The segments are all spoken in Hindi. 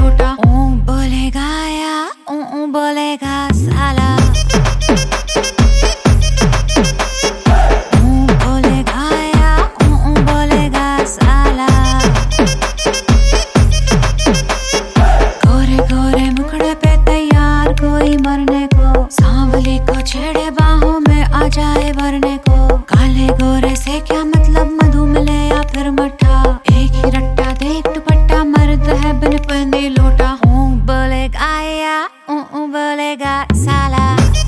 लोटा। ओ बोलेगा या ओ बोलेगा साला। ओ बोलेगा या ओ बोलेगा साला। गोरे गोरे मुखड़े पे तैयार कोई मरने को, सांवली को छेड़े बाहों में आ जाए भरने को। काले गोरे से क्या मतलब, मधु मिले या फिर मठा, एक ही रट्टा देख दुपट्टा, मर्द है बिन पहने लोटा। ओ बोलेगा या ओ बोलेगा साला।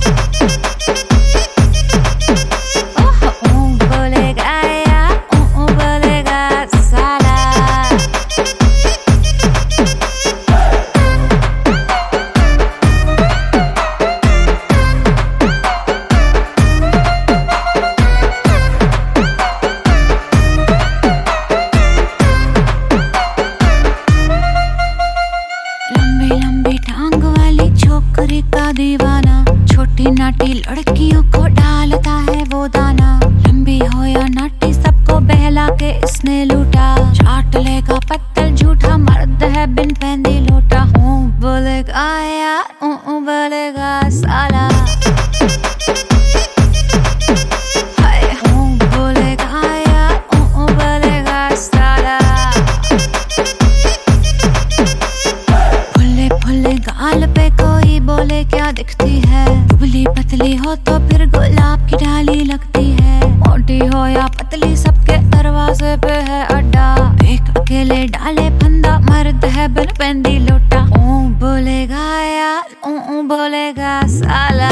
ओ बोलेगा या ओ बोलेगा साला। लंबी टांग वाली छोकरी का दीवाना, छोटी नाटी लड़कियों को डालता है वो दाना। लंबी हो या नाटी सबको बहला के इसने लूटा, चाट लेगा पत्तल झूठा, मर्द है बिन पहने लोटा। ओ बोलेगा या ओ बोलेगा साला। हाय ओ बोलेगा या ओ बोलेगा साला। फुल्ले गाल पे कोई बोले क्या दिखती है, दुबली पतली हो तो फिर गुलाब की डाली लगती है। मोटी हो या पतली सबके दरवाजे पे है अड्डा, एक अकेले डाले फंदा, मर्द है बिन पहने लोटा। ओ बोलेगा या ओ बोलेगा साला।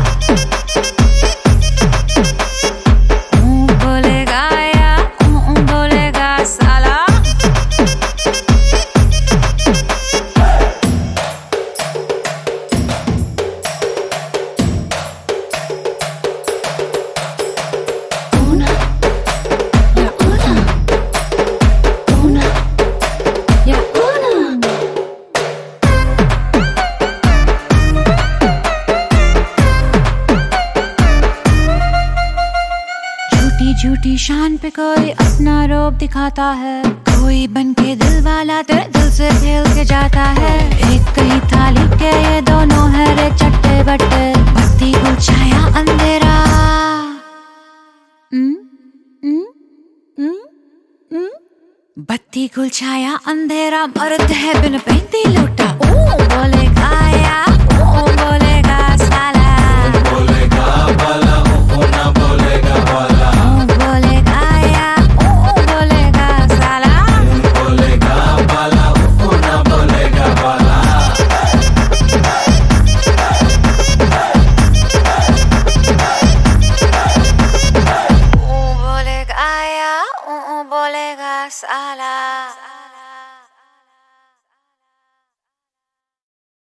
ओ बोलेगा या ओ बोलेगा साला। झूठी शान पे कोई अपना रोब दिखाता है, कोई बन के दिल वाला तेरे दिल से खेल के जाता है। एक कहीं थाली के ये दोनों है रे चट्टे बट्टे, बत्ती को छाया अंधेरा। बत्ती को छाया अंधेरा, मर्द है बिन पहनती लोटा। ओ बोलेगा